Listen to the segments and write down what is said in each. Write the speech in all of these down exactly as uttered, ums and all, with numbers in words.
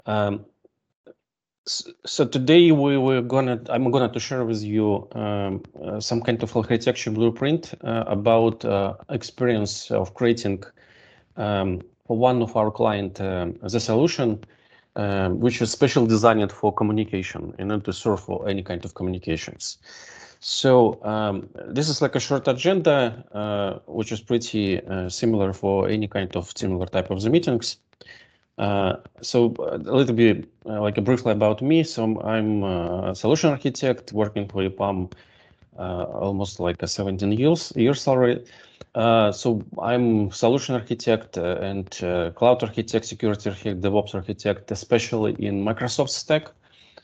Um, so today we were gonna, I'm gonna to share with you um, uh, some kind of architecture blueprint uh, about uh, experience of creating um, for one of our client um, the solution, um, which is specially designed for communication in order to serve for any kind of communications. So um, this is like a short agenda, uh, which is pretty uh, similar for any kind of similar type of the meetings. Uh, so a little bit uh, like a briefly about me. So I'm a solution architect working for EPAM uh, almost like a seventeen years years already. Uh, so I'm solution architect uh, and uh, cloud architect, security architect, DevOps architect, especially in Microsoft stack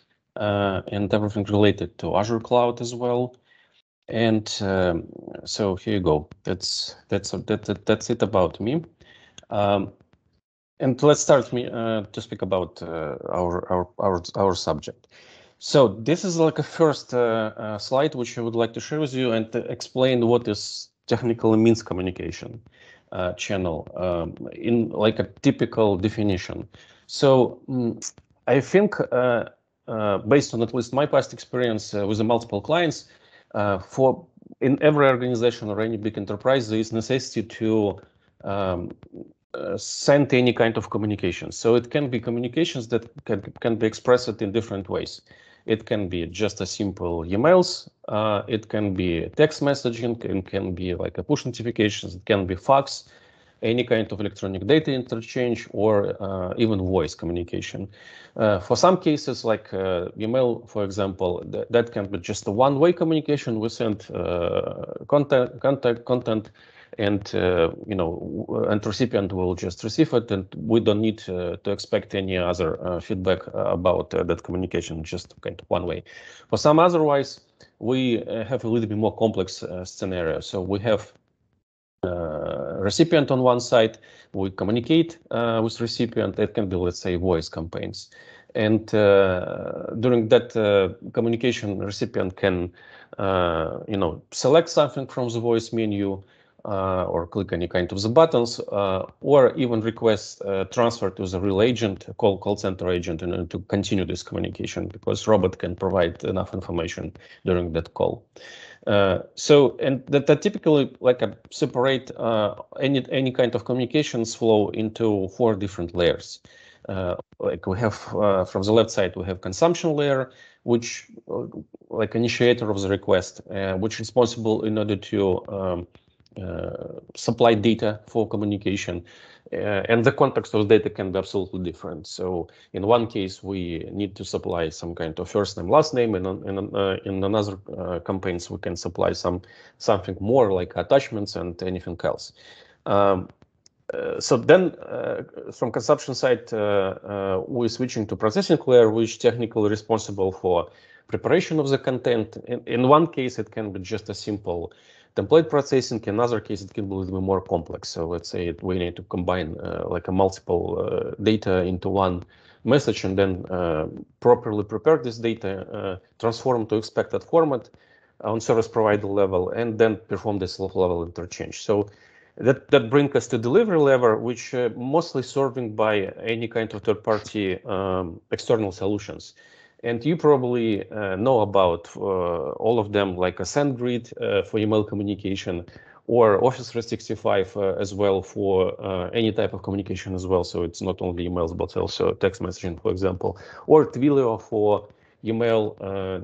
uh, and everything related to Azure cloud as well. And um, so here you go. That's that's that, that that's it about me. Um, and let's start me uh, to speak about uh, our, our our our subject. So this is like a first uh, uh, slide which I would like to share with you and to explain what is technically means communication uh, channel um, in like a typical definition. So um, I think uh, uh, based on at least my past experience uh, with the multiple clients, uh, for in every organization or any big enterprise, there is necessity to um, uh, send any kind of communication. So it can be communications that can, can be expressed in different ways. It can be just a simple emails. Uh, it can be text messaging. It can be like a push notifications. It can be fax, any kind of electronic data interchange, or uh, even voice communication. Uh, for some cases, like uh, email, for example, th that can be just a one-way communication. We send uh, content, contact, content, and uh, you know, and recipient will just receive it, and we don't need uh, to expect any other uh, feedback about uh, that communication, just kind of one way. For some otherwise, we uh, have a little bit more complex uh, scenario. So we have uh, recipient on one side, we communicate uh, with recipient. It can be, let's say, voice campaigns. And uh, during that uh, communication, recipient can, uh, you know, select something from the voice menu, uh, or click any kind of the buttons, uh, or even request uh, transfer to the real agent, call call center agent, in order to continue this communication, because robot can provide enough information during that call. Uh, so, and that, that typically like a separate uh, any any kind of communications flow into four different layers. Uh, like we have uh, from the left side, we have consumption layer, which uh, like initiator of the request, uh, which is responsible in order to um, uh, supply data for communication. Uh, and the context of data can be absolutely different. So in one case, we need to supply some kind of first name, last name, and in, uh, in another uh, campaigns, we can supply some something more like attachments and anything else. Um, uh, so then uh, from consumption side, uh, uh, we're switching to processing layer, which technically responsible for preparation of the content. In, in one case, it can be just a simple template processing. In another case, it can be a little bit more complex. So let's say it, we need to combine uh, like a multiple uh, data into one message, and then uh, properly prepare this data, uh, transform to expected format on service provider level, and then perform this level interchange. So that that brings us to delivery level, which uh, mostly serving by any kind of third-party um, external solutions. And you probably uh, know about uh, all of them, like a SendGrid uh, for email communication, or Office three sixty-five uh, as well for uh, any type of communication as well. So it's not only emails, but also text messaging, for example, or Twilio for email, uh,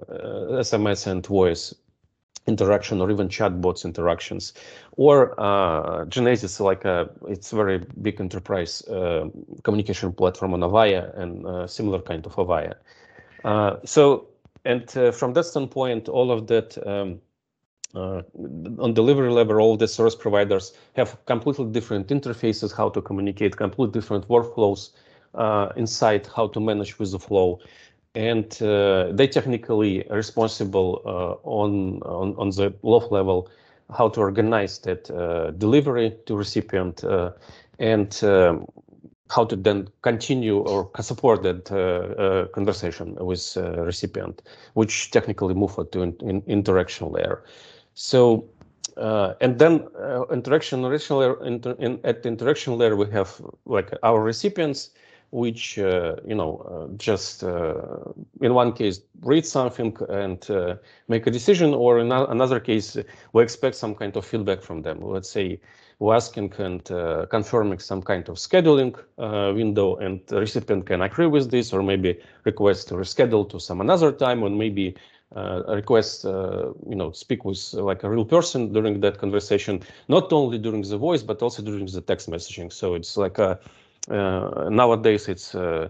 uh, S M S, and voice interaction, or even chatbots interactions, or uh, Genesys, like a it's very big enterprise uh, communication platform on Avaya, and uh, similar kind of Avaya. Uh, so, and uh, from that standpoint, all of that um, uh, on delivery level, all the service providers have completely different interfaces, how to communicate, completely different workflows uh, inside, how to manage with the flow. And uh, they technically responsible uh, on, on on the low level how to organize that uh, delivery to recipient, uh, and um, how to then continue or support that uh, uh, conversation with uh, recipient, which technically move to in, in interaction layer. So uh, and then uh, interaction layer, inter, in, at the interaction layer, we have like our recipients. which uh, you know uh, just uh, in one case read something and uh, make a decision, or in another case we expect some kind of feedback from them. Let's say we're asking and uh, confirming some kind of scheduling uh, window, and the recipient can agree with this, or maybe request to reschedule to some another time, or maybe uh, request uh, you know speak with uh, like a real person during that conversation, not only during the voice but also during the text messaging. So it's like a uh, nowadays it's a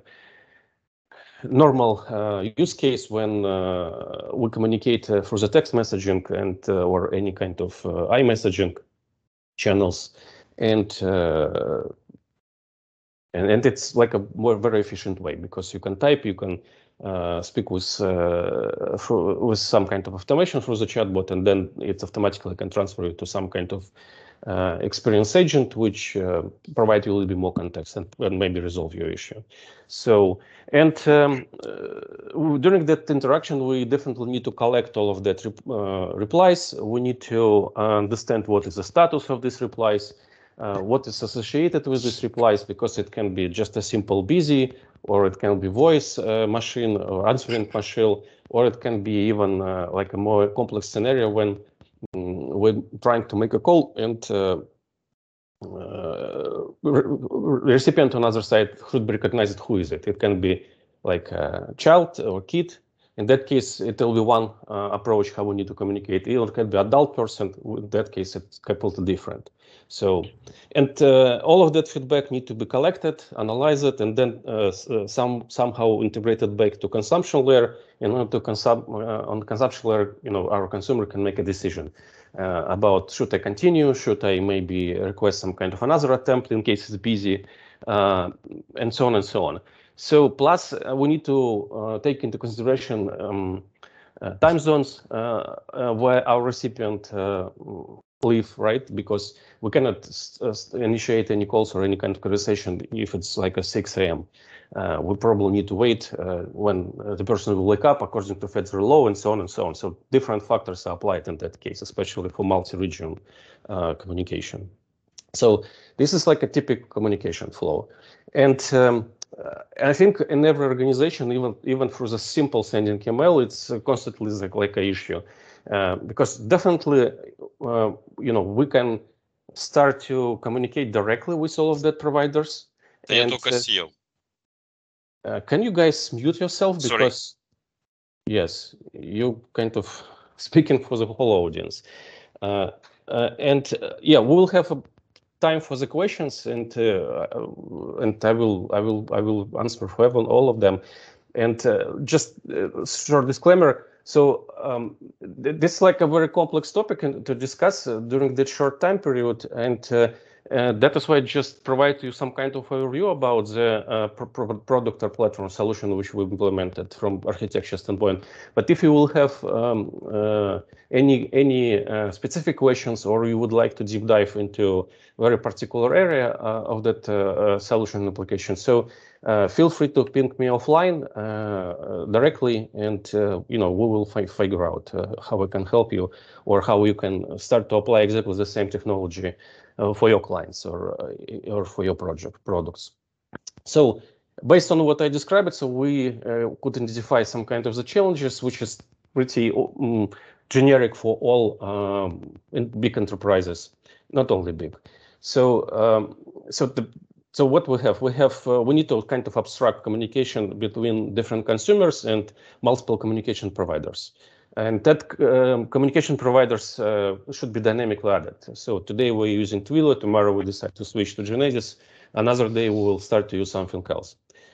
normal uh, use case when uh, we communicate uh, through the text messaging and uh, or any kind of uh, iMessaging channels, and uh, and and it's like a more very efficient way, because you can type, you can uh, speak with uh, through, with some kind of automation through the chatbot, and then it automatically can transfer you to some kind of uh, experience agent, which uh, provide you a little bit more context and, and maybe resolve your issue. So, and um, uh, during that interaction, we definitely need to collect all of that rep uh, replies. We need to understand what is the status of these replies, uh, what is associated with these replies, because it can be just a simple busy, or it can be voice uh, machine or answering machine, or it can be even uh, like a more complex scenario when we're trying to make a call and uh, uh, recipient on the other side should be recognized who is it. It can be like a child or kid. In that case, it will be one uh, approach how we need to communicate. It can be adult person. In that case, it's completely different. So, and uh, all of that feedback need to be collected, analyzed, and then uh, some somehow integrated back to consumption layer. In order to consume uh, on the consumption layer, you know, our consumer can make a decision uh, about should I continue, should I maybe request some kind of another attempt in case it's busy, uh, and so on and so on. So plus uh, we need to uh, take into consideration um, uh, time zones uh, uh, where our recipient uh, live, right? Because we cannot uh, initiate any calls or any kind of conversation if it's like a six A M Uh, we probably need to wait uh, when uh, the person will wake up according to federal law, and so on and so on. So different factors are applied in that case, especially for multi-region uh, communication. So this is like a typical communication flow. And um, uh, I think in every organization, even even for the simple sending email, it's uh, constantly like, like an issue. Uh, because definitely, uh, you know, we can start to communicate directly with all of that providers. Я только сел. Uh, can you guys mute yourself? Because Sorry. Yes, you kind of speaking for the whole audience. Uh, uh, and uh, yeah, we will have a time for the questions, and uh, and I will I will I will answer for all of them. And uh, just uh, short disclaimer. So um, th this is like a very complex topic to discuss uh, during that short time period, and uh, uh, that is why I just provide you some kind of overview about the uh, pro product or platform solution which we implemented from architecture standpoint. But if you will have um, uh, any any uh, specific questions, or you would like to deep dive into a very particular area uh, of that uh, uh, solution application, so uh, feel free to ping me offline uh, directly, and uh, you know we will figure out uh, how we can help you, or how you can start to apply exactly the same technology uh, for your clients, or uh, or for your project products. So based on what I described, so we uh, could identify some kind of the challenges, which is pretty um, generic for all um, in big enterprises, not only big. So um, so the So what we have, we have, uh, we need to kind of abstract communication between different consumers and multiple communication providers. And that um, communication providers uh, should be dynamically added. So today we're using Twilio, tomorrow we decide to switch to Genesys, another day we will start to use something else.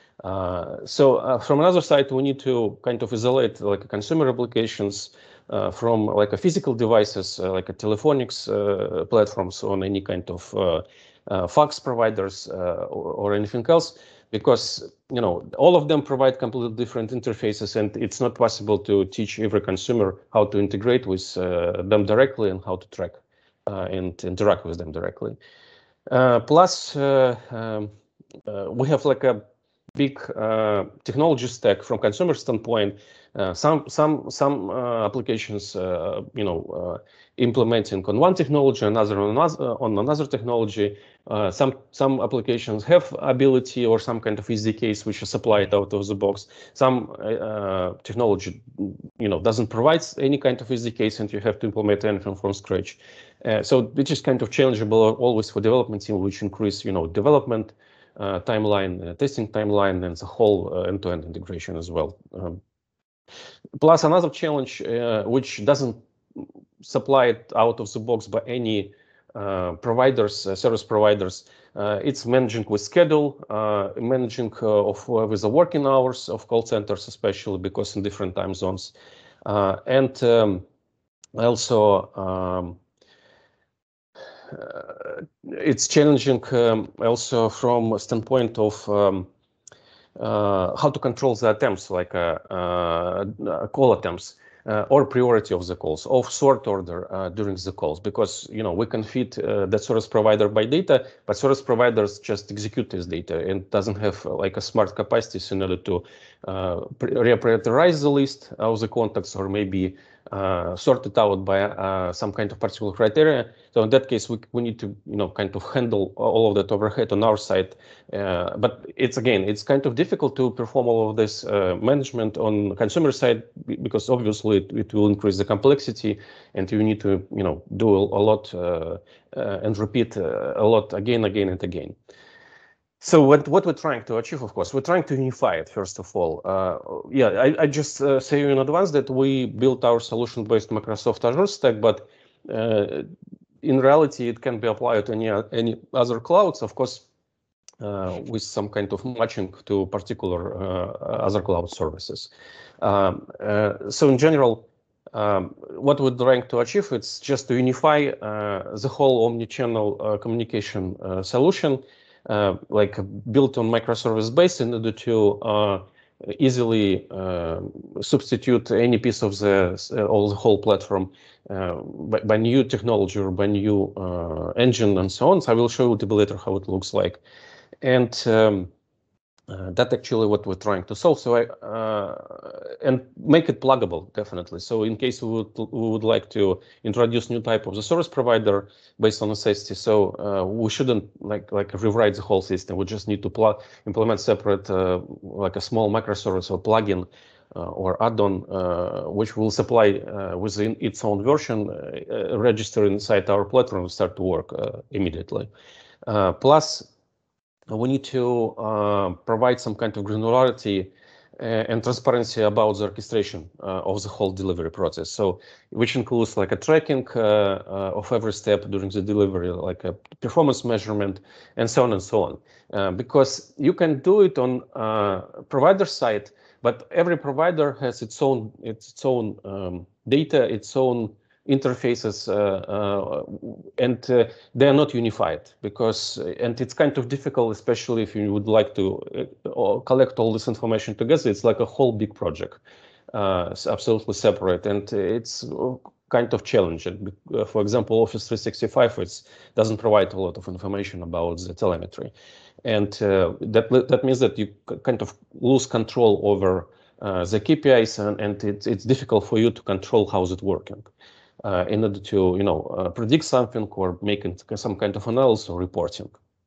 Uh, so uh, from another side, we need to kind of isolate like consumer applications uh, from like a physical devices, uh, like a telephonics uh, platforms on any kind of uh, Uh, fax providers uh, or, or anything else, because you know all of them provide completely different interfaces, and it's not possible to teach every consumer how to integrate with uh, them directly and how to track uh, and interact with them directly. Uh, plus, uh, um, uh, we have like a big uh, technology stack from consumer standpoint. Uh, some some some uh, applications, uh, you know, uh, implementing on one technology, another on another, on another technology. Uh, some some applications have ability or some kind of S D Ks which is applied out of the box. Some uh, technology, you know, doesn't provide any kind of S D Ks, and you have to implement anything from scratch. Uh, so which is kind of challengeable always for development team, which increase, you know, development uh, timeline, uh, testing timeline, and the whole uh, end-to-end integration as well. Um, plus another challenge uh, which doesn't supply it out of the box by any uh, providers, uh, service providers. Uh, it's managing with schedule, uh, managing uh, of uh, with the working hours of call centers, especially because in different time zones, uh, and um, also um, uh, it's challenging um, also from a standpoint of um, uh, how to control the attempts, like uh, uh, call attempts. Uh, or priority of the calls, of sort order uh, during the calls, because you know we can feed uh, the service provider by data, but service providers just execute this data and doesn't have uh, like a smart capacities in order to uh, reprioritize the list of the contacts, or maybe uh, sort it out by uh, some kind of particular criteria. So in that case, we we need to you know kind of handle all of that overhead on our side. Uh, but it's again, it's kind of difficult to perform all of this uh, management on consumer side, because obviously It, it will increase the complexity, and you need to, you know, do a, a lot uh, uh, and repeat uh, a lot again, again, and again. So what what we're trying to achieve, of course, we're trying to unify it. First of all, uh, yeah, I, I just uh, say in advance that we built our solution based Microsoft Azure stack, but uh, in reality, it can be applied to any any other clouds, of course, uh, with some kind of matching to particular uh, other cloud services. Um, uh, so in general, um, what we're trying to achieve, it's just to unify uh, the whole omni-channel uh, communication uh, solution, uh, like built on microservice base, in order to uh, easily uh, substitute any piece of the uh, all the whole platform uh, by, by new technology or by new uh, engine and so on. So I will show you a little bit later how it looks like, and um, Uh, that's actually what we're trying to solve. So I uh, and make it pluggable, definitely. So in case we would we would like to introduce new type of the service provider based on necessity, so uh, we shouldn't like like rewrite the whole system. We just need to plug implement separate uh, like a small microservice or plugin uh, or add-on, uh, which will supply uh, within its own version, uh, register inside our platform, and start to work uh, immediately. Uh, plus. We need to uh, provide some kind of granularity uh, and transparency about the orchestration uh, of the whole delivery process. So, which includes like a tracking uh, uh, of every step during the delivery, like a performance measurement, and so on and so on. Uh, because you can do it on uh, provider side, but every provider has its own its own um, data, its own interfaces, uh, uh, and uh, they are not unified, because and it's kind of difficult, especially if you would like to uh, collect all this information together. It's like a whole big project, uh, it's absolutely separate, and it's kind of challenging. Uh, for example, Office three sixty-five it doesn't provide a lot of information about the telemetry, and uh, that that means that you kind of lose control over uh, the K P Is, and, and it's it's difficult for you to control how's it working. Uh, in order to, you know, uh, predict something or making some kind of analysis or reporting.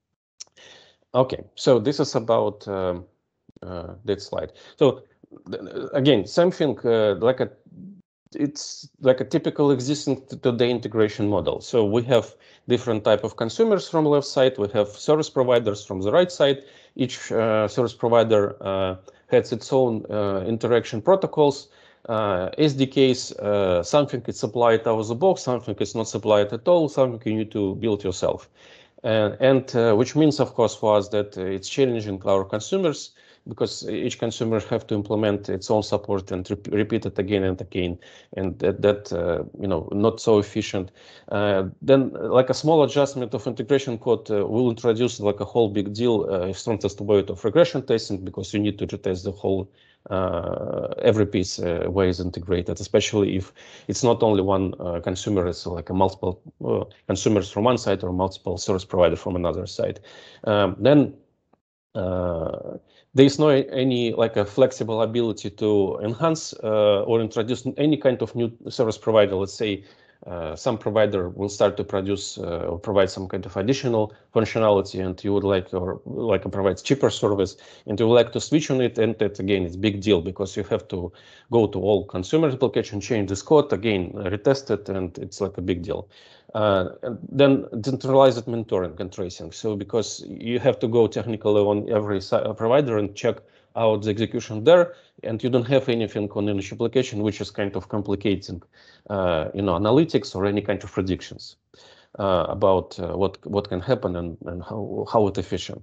Okay, so this is about um, uh, that slide. So again, same thing, uh, like a, it's like a typical existing today integration model. So we have different type of consumers from the left side. We have service providers from the right side. Each uh, service provider uh, has its own uh, interaction protocols. Uh, S D Ks, uh, something is supplied out of the box, something is not supplied at all, something you need to build yourself. Uh, and uh, which means, of course, for us that uh, it's challenging our consumers, because each consumer have to implement its own support and re repeat it again and again, and that, that uh, you know, not so efficient. Uh, then, like a small adjustment of integration code uh, will introduce like a whole big deal, uh, strong test weight of regression testing, because you need to retest the whole uh, every piece uh, where it's integrated, especially if it's not only one uh, consumer, it's like a multiple uh, consumers from one side or multiple service provider from another side. Um, then. Uh, there is no any like a flexible ability to enhance uh, or introduce any kind of new service provider. Let's say uh, some provider will start to produce uh, or provide some kind of additional functionality, and you would like or like to provide cheaper service, and you would like to switch on it. And that again, it's a big deal because you have to go to all consumer application, change this code again, retest it, and it's like a big deal. Uh, and then decentralized monitoring and tracing. So because you have to go technically on every provider and check out the execution there, and you don't have anything on each application, which is kind of complicating, uh, you know, analytics or any kind of predictions uh, about uh, what what can happen and and how how it's efficient.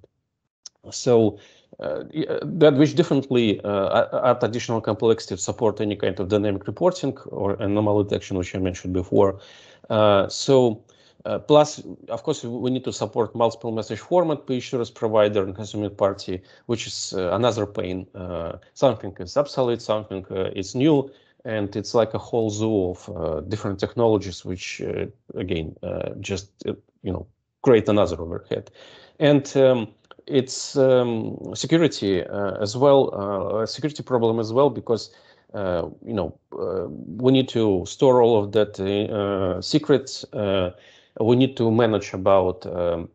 So uh, that which definitely uh, add additional complexity to support any kind of dynamic reporting or anomaly detection, which I mentioned before. Uh, so uh, plus, of course, we need to support multiple message format per each service provider and consuming party, which is uh, another pain. Uh, something is obsolete, something uh, is new, and it's like a whole zoo of uh, different technologies, which uh, again uh, just uh, you know create another overhead. And um, it's um, security uh, as well, uh, a security problem as well, because uh, you know uh, we need to store all of that uh, secrets. Uh, we need to manage about um,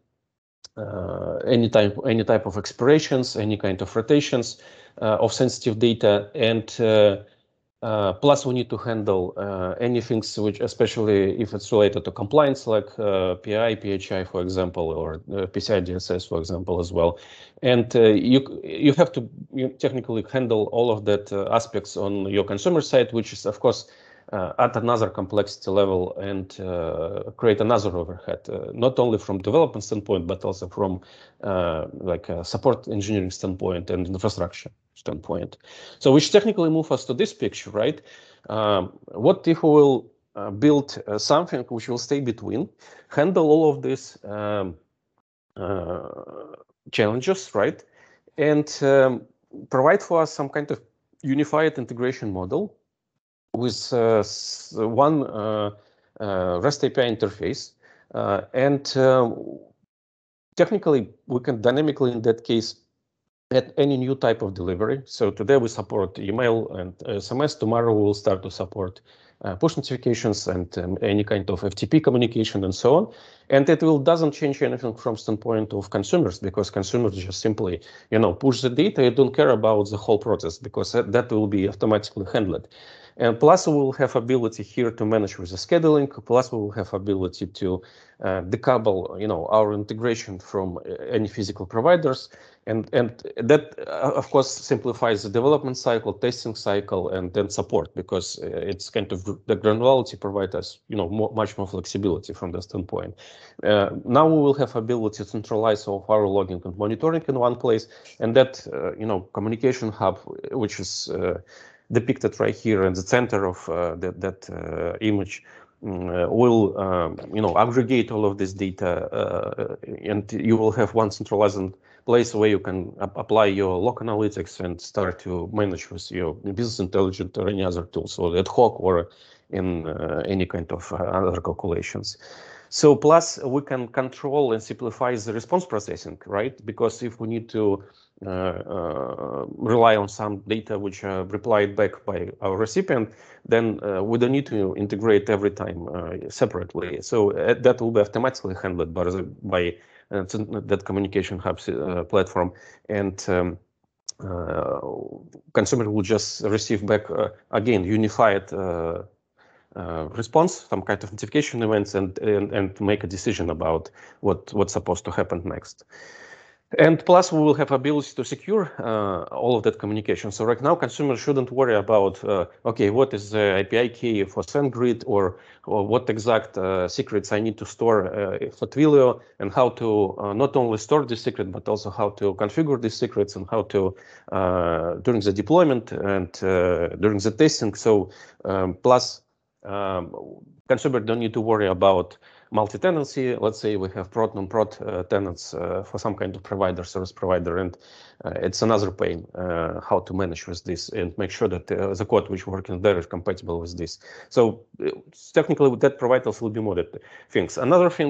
uh, any type any type of expirations, any kind of rotations uh, of sensitive data, and uh, Uh, plus, we need to handle uh, anything which, especially if it's related to compliance, like uh, P I, P H I, for example, or uh, P C I D S S, for example, as well. And uh, you you have to you technically handle all of that uh, aspects on your consumer side, which is, of course, uh, at another complexity level and uh, create another overhead, uh, not only from development standpoint, but also from uh, like a support engineering standpoint and infrastructure standpoint. So which technically move us to this picture, right? Um, what if we will uh, build uh, something which will stay between, handle all of these um, uh, challenges, right? And um, provide for us some kind of unified integration model with uh, one uh, uh, REST A P I interface. Uh, and um, technically, we can dynamically, in that case, add any new type of delivery. So today we support email and S M S. Tomorrow we will start to support uh, push notifications and um, any kind of F T P communication and so on. And it will doesn't change anything from standpoint of consumers, because consumers just simply, you know, push the data. You don't care about the whole process, because that, that will be automatically handled. And plus, we will have ability here to manage with the scheduling. Plus, we will have ability to uh, decouple, you know, our integration from any physical providers, and and that, uh, of course, simplifies the development cycle, testing cycle, and then support, because it's kind of the granularity provides us, you know, more, much more flexibility from that standpoint. Uh, now we will have ability to centralize all of our logging and monitoring in one place, and that, uh, you know, communication hub, which is uh, depicted right here in the center of uh, that, that uh, image, uh, will um, you know aggregate all of this data, uh, and you will have one centralized place where you can ap apply your log analytics and start to manage with your business intelligence or any other tools, so ad hoc or in uh, any kind of uh, other calculations. So plus we can control and simplify the response processing, right? Because if we need to uh, uh, rely on some data which are replied back by our recipient, then uh, we don't need to integrate every time uh, separately. So uh, that will be automatically handled by, the, by uh, that communication hub uh, platform, and um, uh, consumer will just receive back uh, again unified uh, Uh, response, some kind of notification events, and, and and make a decision about what what's supposed to happen next. And plus, we will have ability to secure uh, all of that communication. So right now, consumers shouldn't worry about, uh, okay, what is the A P I key for SendGrid, or, or what exact uh, secrets I need to store uh, for Twilio, and how to uh, not only store the secret, but also how to configure these secrets, and how to, uh, during the deployment and uh, during the testing. So um, plus, Um, consumer don't need to worry about multi-tenancy. Let's say we have prod non-prod uh, tenants uh, for some kind of provider, service provider, and uh, it's another pain uh, how to manage with this and make sure that uh, the code which working there is compatible with this. So uh, technically, that providers will be more that things. Another thing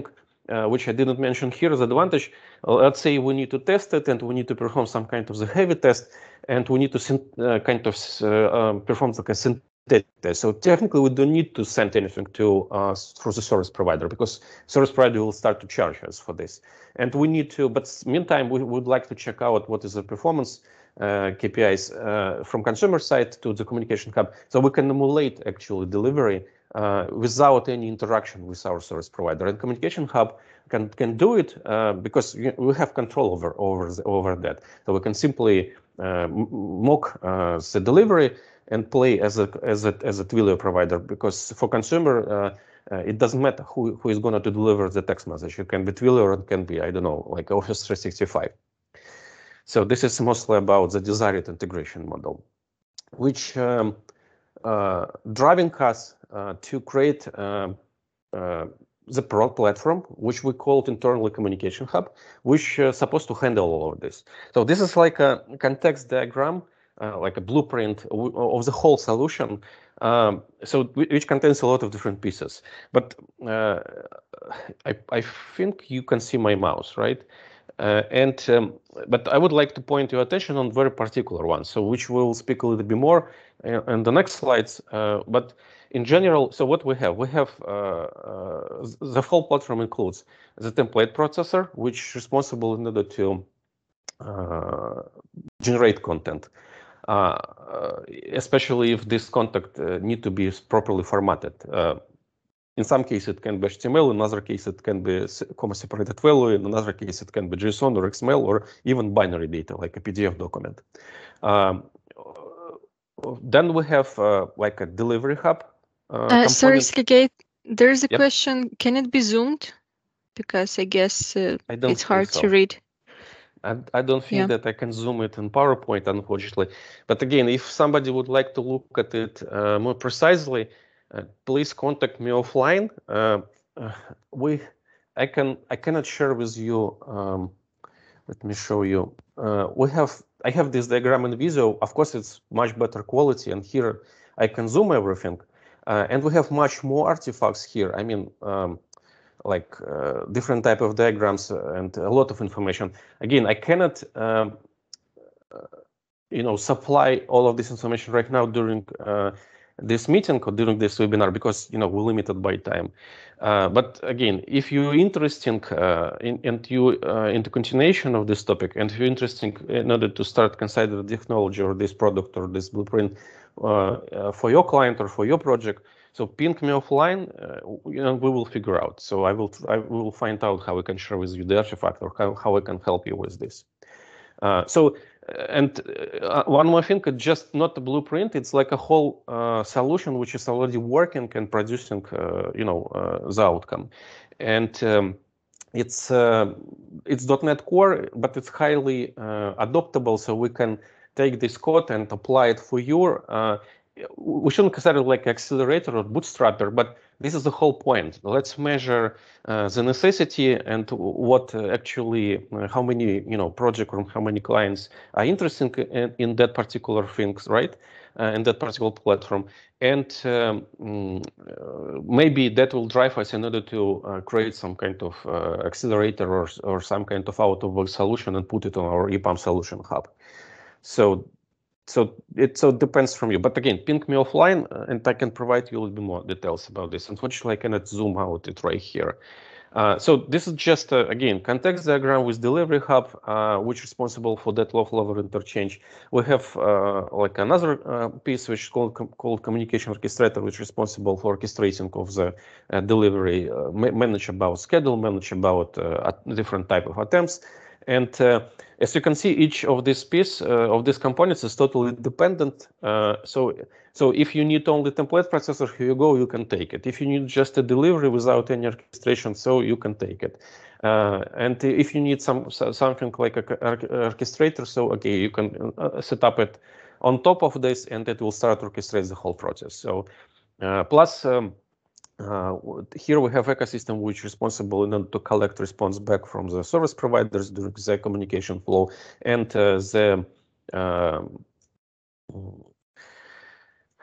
uh, which I didn't mention here, the advantage, uh, let's say we need to test it and we need to perform some kind of the heavy test, and we need to uh, kind of uh, um, perform like a synthetic test. So technically we don't need to send anything to uh, through the service provider, because service provider will start to charge us for this. And we need to, but meantime, we would like to check out what is the performance uh, K P Is uh, from consumer side to the communication hub, so we can emulate actually delivery uh, without any interaction with our service provider. And communication hub can can do it uh, because we have control over over the, over that. So we can simply uh, mock uh, the delivery and play as a as a as a Twilio provider, because for consumer uh, uh, it doesn't matter who who is going to deliver the text message. It can be Twilio or it can be, I don't know, like Office three sixty-five. So this is mostly about the desired integration model, which um, uh, driving us uh, to create uh, uh, the pro platform, which we called internally Communication Hub, which is uh, supposed to handle all of this. So this is like a context diagram, uh, like a blueprint of the whole solution, um, so which contains a lot of different pieces. But uh, I, I think you can see my mouse, right? Uh, and um, but I would like to point your attention on very particular one, so which we'll speak a little bit more in, in the next slides. Uh, but in general, so what we have, we have uh, uh, the whole platform includes the template processor, which is responsible in order to uh, generate content, uh, especially if this content uh, need to be properly formatted. Uh, In some cases, it can be H T M L. In other cases, it can be comma-separated value. In another case, it can be JSON or X M L or even binary data, like a P D F document. Um, then we have uh, like a delivery hub. Uh, uh, sorry, Sergey, there's a yep. question. Can it be zoomed? Because I guess uh, I don't it's hard so. to read. I, I don't think yeah. that I can zoom it in PowerPoint, unfortunately. But again, if somebody would like to look at it uh, more precisely, Uh, please contact me offline. Uh, uh, we, I can, I cannot share with you. Um, let me show you. Uh, we have, I have this diagram in Visio. Of course, it's much better quality, and here I can zoom everything. Uh, and we have much more artifacts here. I mean, um, like uh, different type of diagrams and a lot of information. Again, I cannot, um, uh, you know, supply all of this information right now during. Uh, this meeting or during this webinar, because you know we're limited by time. Uh, but again, if you're interested uh, in and you uh, in the continuation of this topic, and if you're interested in order to start consider the technology or this product or this blueprint uh, uh, for your client or for your project, so ping me offline, uh, you know, we will figure out. So I will I will find out how we can share with you the artifact or how how I can help you with this. Uh, so. And uh, one more thing, it's just not a blueprint. It's like a whole uh, solution which is already working and producing, uh, you know, uh, the outcome. And um, it's uh, it's dot net Core, but it's highly uh, adoptable. So we can take this code and apply it for your. Uh, we shouldn't consider it like accelerator or bootstrapper, but this is the whole point. Let's measure uh, the necessity and what uh, actually, uh, how many, you know, project or how many clients are interested in, in that particular things, right? Uh, in that particular platform. And um, uh, maybe that will drive us in order to uh, create some kind of uh, accelerator or, or some kind of out-of-box solution and put it on our E P A M solution hub. So So it so it depends from you. But again, ping me offline uh, and I can provide you a little bit more details about this. Unfortunately, I cannot zoom out it right here. Uh, so this is just, uh, again, context diagram with Delivery Hub, uh, which is responsible for that low-level interchange. We have uh, like another uh, piece which is called, com called Communication Orchestrator, which is responsible for orchestrating of the uh, delivery, uh, ma manage about schedule, manage about uh, different type of attempts. And uh, as you can see, each of this piece uh, of these components is totally dependent. Uh, so, so if you need only template processor, here you go, you can take it. If you need just a delivery without any orchestration, so you can take it. Uh, and if you need some something like a orchestrator, so okay, you can uh, set up it on top of this, and it will start orchestrate the whole process. So, uh, plus. Um, Uh, here we have ecosystem which is responsible in order to collect response back from the service providers during the communication flow, and uh, the um,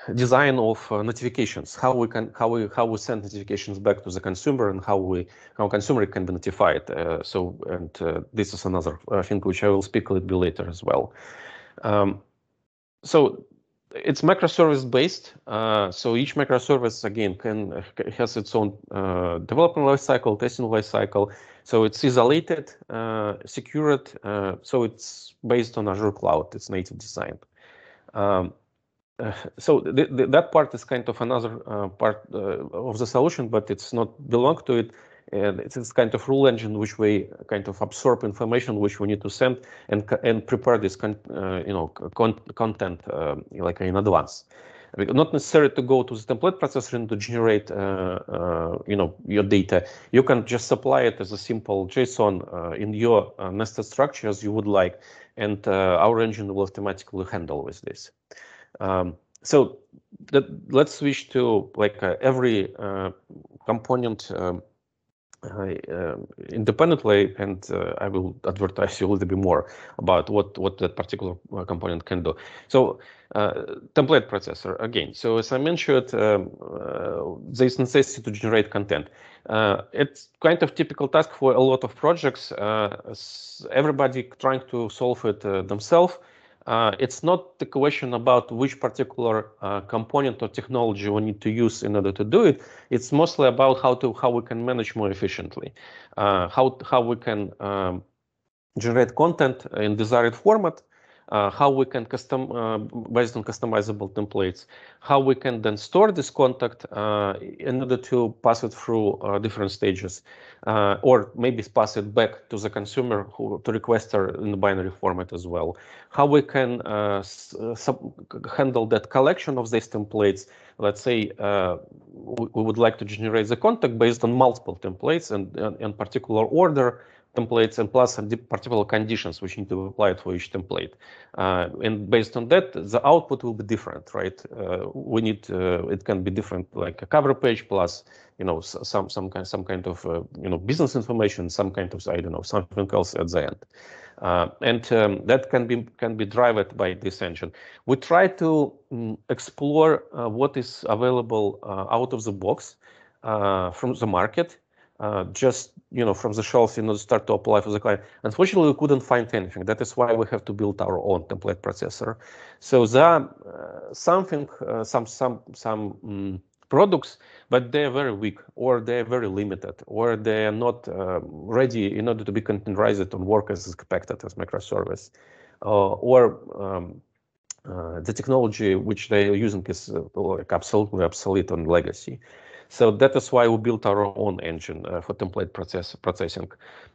design of uh, notifications, how we can how we how we send notifications back to the consumer, and how we how consumer can be notified. Uh, so and uh, this is another uh, thing which I will speak a little bit later as well. Um, so it's microservice based. Uh, so each microservice again can has its own uh, development lifecycle, testing lifecycle. So it's isolated, uh, secured. Uh, so it's based on Azure Cloud. It's native design. Um, uh, so th th that part is kind of another uh, part uh, of the solution, but it's not belong to it. And it's, it's kind of rule engine which we kind of absorb information which we need to send and and prepare this con uh, you know con content uh, like in advance. Not necessary to go to the template processor and to generate uh, uh, you know your data. You can just supply it as a simple JSON uh, in your uh, nested structure as you would like, and uh, our engine will automatically handle with this. Um, so that, let's switch to like uh, every uh, component um, uh, independently, and uh, I will advertise you a little bit more about what what that particular component can do. So uh, template processor again. So as I mentioned, um, uh, there is necessity to generate content. Uh, it's kind of typical task for a lot of projects. Uh, everybody trying to solve it uh, themselves. Uh, it's not the question about which particular uh, component or technology we need to use in order to do it. It's mostly about how to how we can manage more efficiently, uh, how how we can um, generate content in desired format, uh, how we can custom uh, based on customizable templates, how we can then store this content uh, in order to pass it through uh, different stages, uh, or maybe pass it back to the consumer who to requester in the binary format as well. How we can uh, sub handle that collection of these templates. Let's say uh, we, we would like to generate the content based on multiple templates and in particular order templates, and plus particular conditions which need to be applied for each template. Uh, and based on that, the output will be different, right? Uh, we need uh, it can be different, like a cover page plus, you know, some some kind some kind of uh, you know business information, some kind of I don't know something else at the end. Uh, and um, that can be can be driven by this engine. We try to um, explore uh, what is available uh, out of the box uh, from the market. Uh, just you know from the shelf, you know, start to apply for the client. Unfortunately, we couldn't find anything. That is why we have to build our own template processor. So there are uh, something, uh, some some some um, products, but they are very weak, or they are very limited, or they are not uh, ready in order to be containerized and work as expected as microservice, uh, or um, uh, the technology which they are using is uh, like absolutely obsolete and legacy. So that is why we built our own engine uh, for template process processing.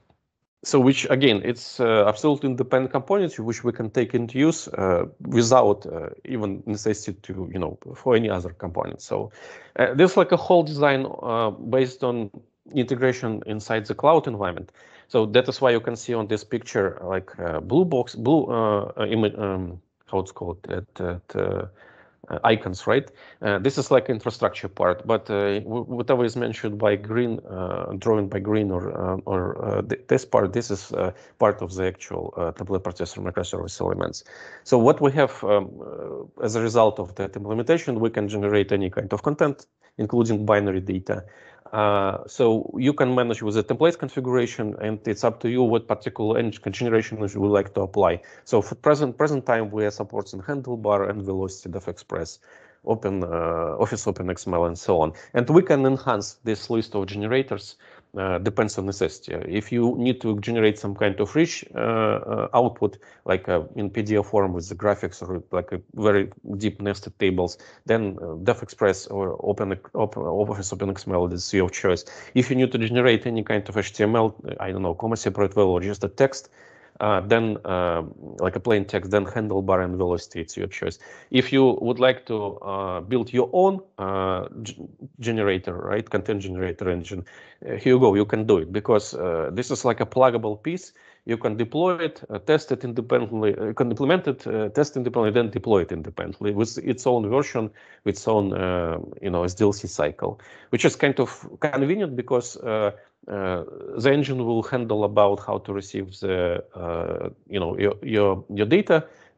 So which again, it's uh, absolutely independent components which we can take into use uh, without uh, even necessity to, you know, for any other component. So uh, there's like a whole design uh, based on integration inside the cloud environment. So that is why you can see on this picture like uh, blue box, blue uh, image, um, how it's called, that, that uh, Uh, icons, right? Uh, this is like infrastructure part, but uh, whatever is mentioned by green, uh, drawn by green, or uh, or uh, th this part, this is uh, part of the actual uh, template processor microservice elements. So what we have um, uh, as a result of that implementation, we can generate any kind of content, including binary data. Uh, so you can manage with the template configuration, and it's up to you what particular engine generation you would like to apply. So for present present time, we are supporting Handlebar and Velocity DevExpress, Open uh, Office OpenXML, and so on. And we can enhance this list of generators. Uh, depends on necessity. If you need to generate some kind of rich uh, uh, output, like uh, in P D F form with the graphics, or like a very deep nested tables, then uh, DevExpress or Open, Open Office OpenXML is your choice. If you need to generate any kind of H T M L, I don't know, comma separate well, or just a text, Uh, then uh, like a plain text, then Handlebar and Velocity, it's your choice. If you would like to uh, build your own uh, generator, right, content generator engine, uh, here you go, you can do it, because uh, this is like a pluggable piece. You can deploy it, uh, test it independently, you can implement it, uh, test independently, then deploy it independently with its own version, with its own, uh, you know, S D L C cycle, which is kind of convenient because uh, uh, the engine will handle about how to receive the, uh, you know, your, your, your data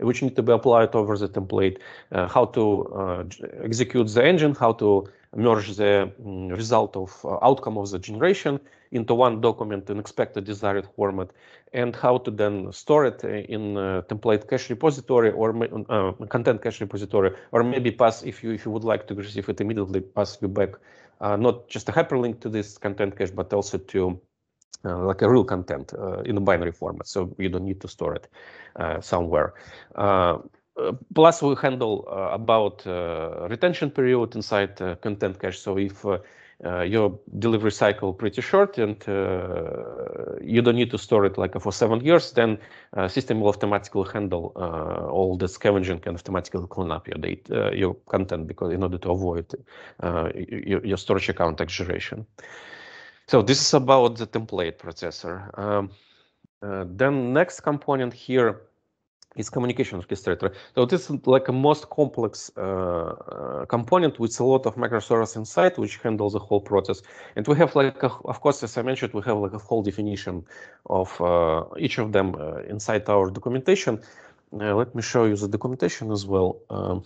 which need to be applied over the template, uh, how to uh, execute the engine, how to merge the um, result of uh, outcome of the generation into one document in expected desired format, and how to then store it in uh, template cache repository or uh, content cache repository, or maybe pass, if you if you would like to receive it immediately, pass you back uh, not just a hyperlink to this content cache, but also to uh, like a real content uh, in a binary format, so you don't need to store it uh, somewhere. Uh, Uh, plus, we handle uh, about uh, retention period inside uh, content cache. So if uh, uh, your delivery cycle pretty short and uh, you don't need to store it like for seven years, then uh, system will automatically handle uh, all the scavenging and automatically clean up your data, uh, your content, because in order to avoid uh, your, your storage account exaggeration. So this is about the template processor. Um, uh, then next component here is communication orchestrator. So this is like a most complex uh, uh, component with a lot of microservices inside, which handles the whole process. And we have like, a, of course, as I mentioned, we have like a whole definition of uh, each of them uh, inside our documentation. Uh, let me show you the documentation as well. Um,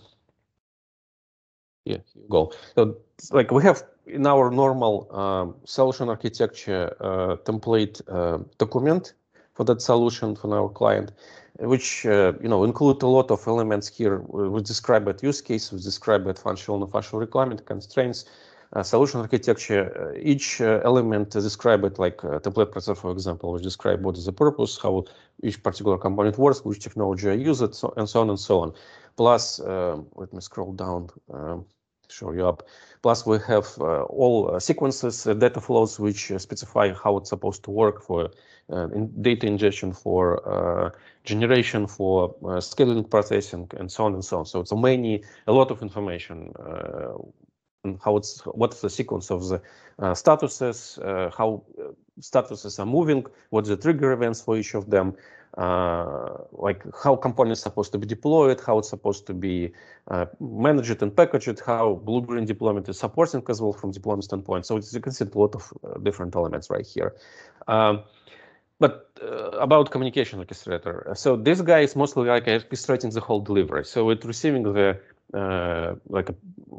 yeah, here you go. So like we have in our normal um, solution architecture uh, template uh, document for that solution for our client, which uh, you know include a lot of elements here. We describe it use case, we describe it functional and functional requirement, constraints, uh, solution architecture. Uh, each uh, element is described like uh, template processor, for example, which describe what is the purpose, how each particular component works, which technology I use it, so, and so on and so on. Plus, uh, let me scroll down. Um, show you up. Plus, we have uh, all uh, sequences, uh, data flows, which uh, specify how it's supposed to work for uh, in data ingestion, for uh, generation, for uh, scheduling, processing, and so on and so on. So it's a many, a lot of information uh, on how it's, what's the sequence of the uh, statuses, uh, how uh, statuses are moving, what's the trigger events for each of them, uh, like how components are supposed to be deployed, how it's supposed to be uh, managed and packaged, how Blue-green deployment is supporting as well from deployment standpoint. So it's, you can see a lot of uh, different elements right here. Um, but uh, about communication orchestrator. So this guy is mostly like orchestrating the whole delivery. So it's receiving the uh, like a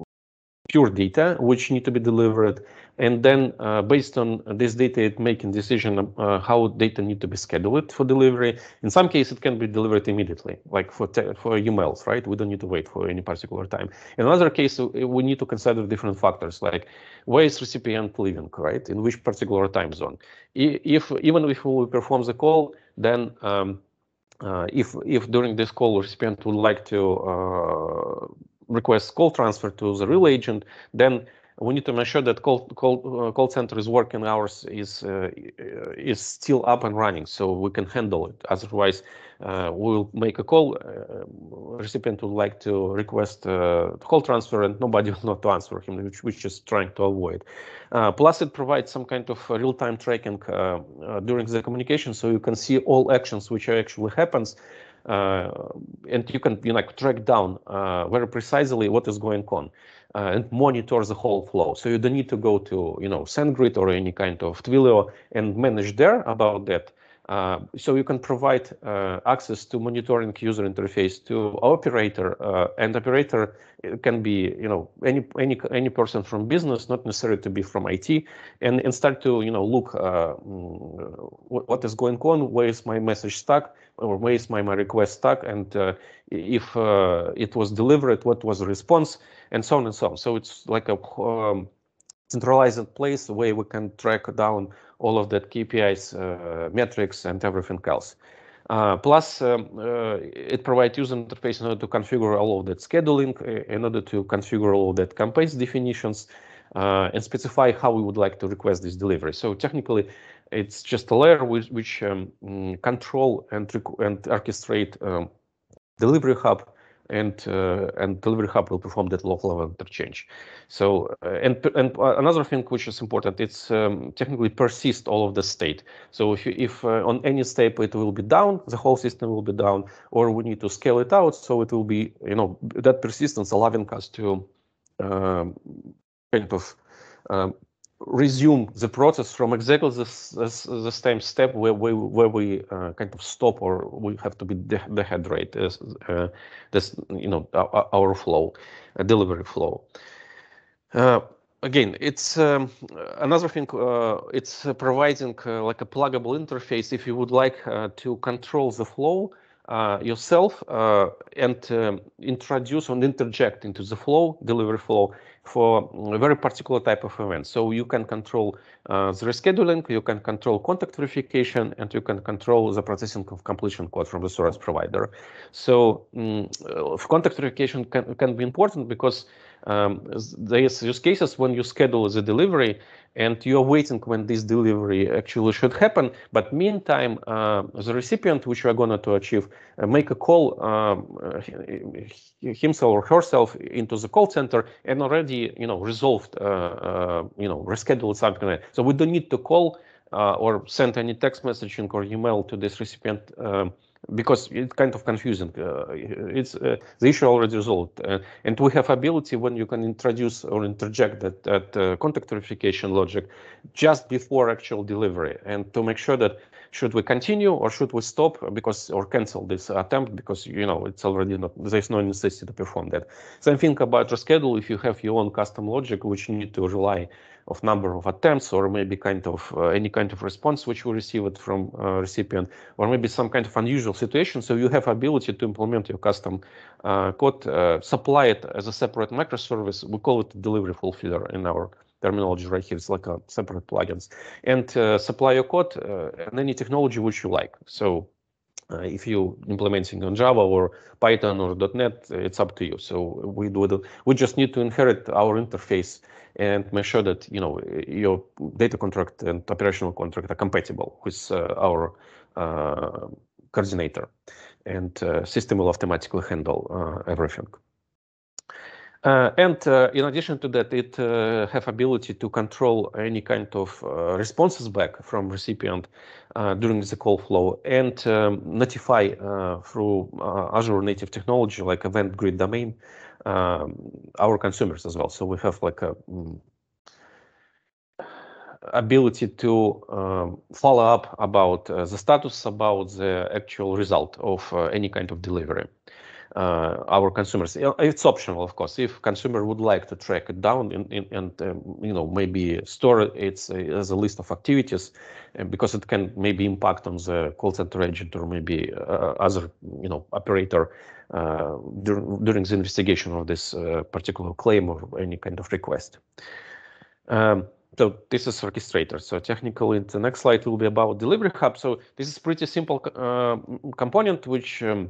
pure data which need to be delivered, and then uh, based on this data, it making decision uh, how data need to be scheduled for delivery. In some cases, it can be delivered immediately, like for for emails, right? We don't need to wait for any particular time. In another case, we need to consider different factors, like where is recipient living, right? In which particular time zone? If even if we perform the call, then um, uh, if if during this call recipient would like to uh, request call transfer to the real agent, then we need to make sure that call call uh, call center is working hours is uh, is still up and running, so we can handle it. Otherwise, uh, we'll make a call. Uh, recipient would like to request uh, call transfer, and nobody will not answer him, which which is trying to avoid. Uh, plus, it provides some kind of real-time tracking uh, uh, during the communication, so you can see all actions which actually happens. Uh, and you can you know, track down uh, very precisely what is going on uh, and monitor the whole flow. So you don't need to go to you know SendGrid or any kind of Twilio and manage there about that. Uh, so you can provide uh, access to monitoring user interface to operator, uh, and operator can be you know any any any person from business, not necessarily to be from I T, and and start to you know look uh, what is going on, where is my message stuck, or where is my, my request stuck, and uh, if uh, it was delivered, what was the response, and so on and so on. So it's like a um, centralized place where we can track down all of that K P Is, uh, metrics, and everything else. Uh, plus, um, uh, it provides user interface in order to configure all of that scheduling, in order to configure all of that campaigns definitions, uh, and specify how we would like to request this delivery. So technically, it's just a layer with, which um, control and, and orchestrate um, delivery hub, and uh, and delivery hub will perform that local level interchange. So uh, and and another thing which is important, it's um, technically persist all of the state. So if you, if uh, on any step it will be down, the whole system will be down, or we need to scale it out, so it will be you know that persistence allowing us to um, kind of um, resume the process from exactly the, the, the same step where we, where we uh, kind of stop, or we have to be de dehydrate uh, this, you know, our, our flow, uh, delivery flow. Uh, again, it's um, another thing. Uh, it's uh, providing uh, like a pluggable interface if you would like uh, to control the flow uh, yourself uh, and um, introduce and interject into the flow, delivery flow, for a very particular type of event. So you can control uh, the rescheduling, you can control contact verification, and you can control the processing of completion code from the service provider. So um, contact verification can, can be important because um, there's use cases when you schedule the delivery and you're waiting when this delivery actually should happen, but meantime, uh, the recipient, which you are going to achieve, uh, make a call um, uh, himself or herself into the call center and already, you know, resolved, uh, uh, you know, rescheduled something like that. So we don't need to call uh, or send any text messaging or email to this recipient um, because it's kind of confusing. Uh, it's uh, the issue already resolved, uh, and we have ability when you can introduce or interject that, that uh, contact verification logic just before actual delivery, and to make sure that should we continue or should we stop because or cancel this attempt because, you know, it's already not, there's no necessity to perform that. Same thing about reschedule. If you have your own custom logic which need to rely of number of attempts or maybe kind of uh, any kind of response which we receive it from uh, recipient, or maybe some kind of unusual situation, so you have ability to implement your custom uh, code, uh, supply it as a separate microservice. We call it delivery fulfiller in our terminology right here. It's like a separate plugins, and uh, supply your code uh, and any technology which you like. So uh, if you implementing on Java or Python or .NET, it's up to you. So we do the, we just need to inherit our interface and make sure that, you know, your data contract and operational contract are compatible with uh, our uh, coordinator, and uh, system will automatically handle uh, everything. Uh, and uh, in addition to that, it uh, have ability to control any kind of uh, responses back from recipient uh, during the call flow, and um, notify uh, through uh, Azure native technology like event grid domain um, our consumers as well. So we have like a um, ability to um, follow up about uh, the status, about the actual result of uh, any kind of delivery. Uh, our consumers, it's optional, of course. If consumer would like to track it down and, and, and um, you know, maybe store it as a list of activities, uh, because it can maybe impact on the call center agent or maybe uh, other, you know, operator uh, dur during the investigation of this uh, particular claim or any kind of request. Um, So this is orchestrator. So technically, the next slide will be about delivery hub. So this is pretty simple uh, component which um,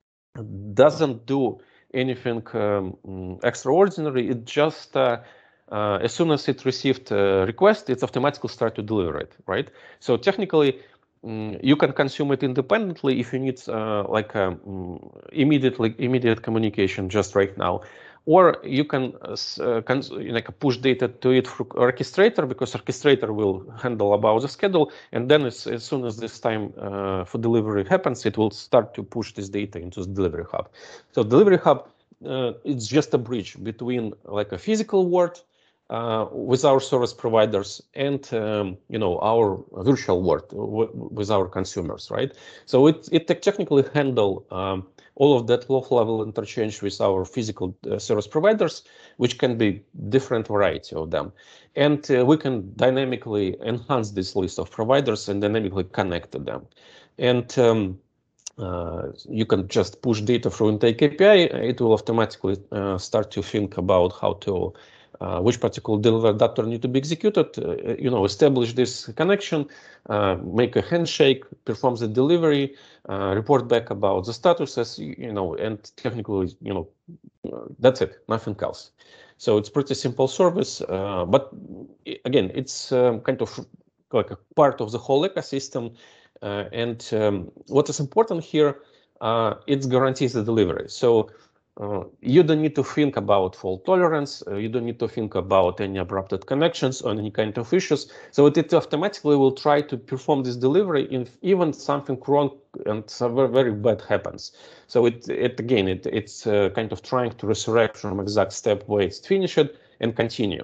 doesn't do anything um, extraordinary. It just uh, uh, as soon as it received a request, it automatically start to deliver it, right? So technically, um, you can consume it independently if you need uh, like a, um, immediately immediate communication just right now. Or you can uh, like push data to it through orchestrator, because orchestrator will handle about the schedule, and then as, as soon as this time uh, for delivery happens, it will start to push this data into the delivery hub. So delivery hub, uh, it's just a bridge between like a physical world uh, with our service providers and um, you know, our virtual world with our consumers, right? So it it technically handle um, all of that low-level interchange with our physical uh, service providers, which can be different variety of them. And uh, we can dynamically enhance this list of providers and dynamically connect to them. And um, uh, you can just push data through intake A P I. It will automatically uh, start to think about how to Uh, which particular delivery adapter need to be executed, uh, you know, establish this connection, uh, make a handshake, perform the delivery, uh, report back about the status, as you know, and technically, you know, uh, that's it, nothing else. So it's pretty simple service, uh, but again, it's um, kind of like a part of the whole ecosystem. Uh, and um, what is important here, uh, it guarantees the delivery. So Uh, you don't need to think about fault tolerance. Uh, you don't need to think about any abrupted connections or any kind of issues. So it, it automatically will try to perform this delivery if even something wrong and very, very bad happens. So it, it again, it, it's uh, kind of trying to resurrect from exact step where it's finished and continue.